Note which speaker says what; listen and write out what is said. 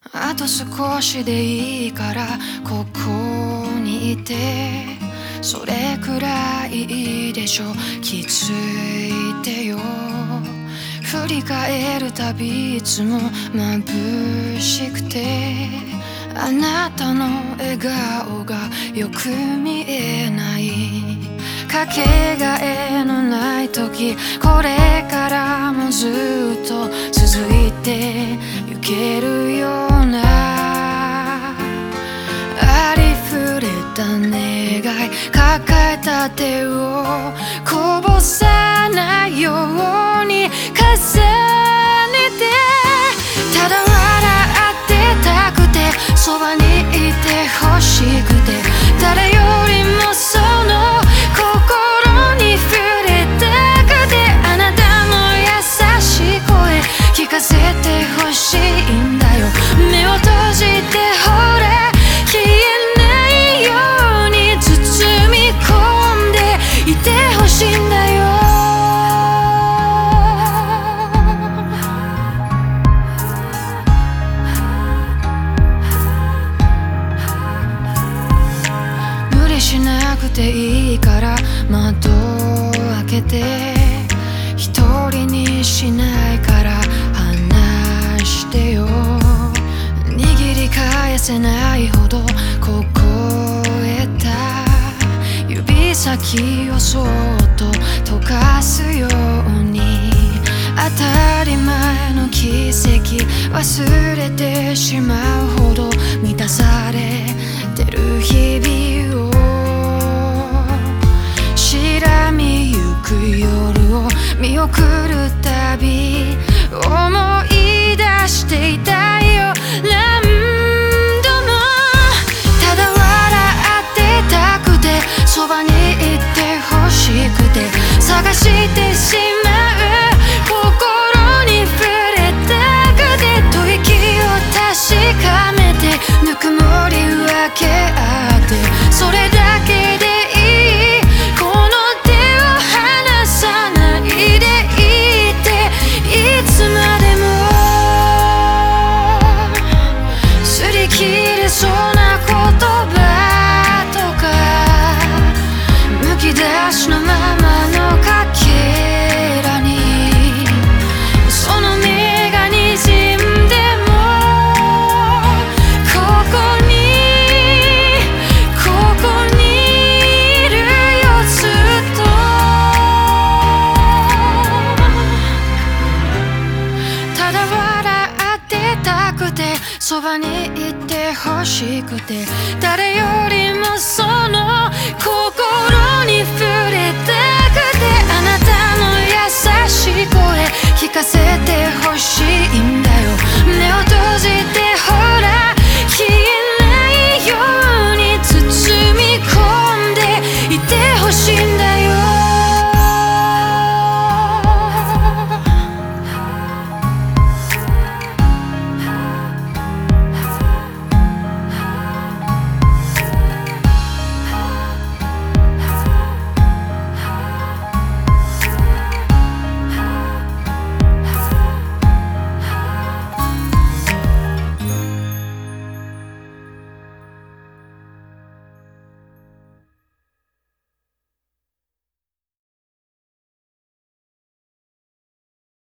Speaker 1: あと少しでいいからここにいて、それくらいいいでしょ。気づいてよ。振り返るたびいつも眩しくて、あなたの笑顔がよく見えない。かけがえのない時、これからもずっと続いてゆけるような、ありふれた願い、抱えた手をこぼさないように重ねて、ただ笑ってたくて、そばにいてほしくて、誰よりもその心に触れたくて、あなたの優しい声聞かせてほしいんだよ。目を閉じてほら、消えないように包み込んでいてほしいんだよ。無理しなくていいから窓を開けて、一人にしないから話してよ。握り返せないほど凍えた指先をそっと溶かすように、当たり前の奇跡忘れてしまうほど満たされてる日々を、白みゆく夜を見送るたび思い出していたよ。何度もただ笑ってたくて、そばにいてほしくて、探してしまう心に触れたくて、吐息を確かめてぬくもり分け合って、それだけでいい。この手を離さないでいて、いつまでも擦り切れそうな言葉とか、むき出しのままのかけらに、その目がにじんでもここにいるよずっと。ただ笑ってたくて、そばにいてほしくて、誰よりもその心に触れたくて、あなたの優しい声聞かせてほしいんだ。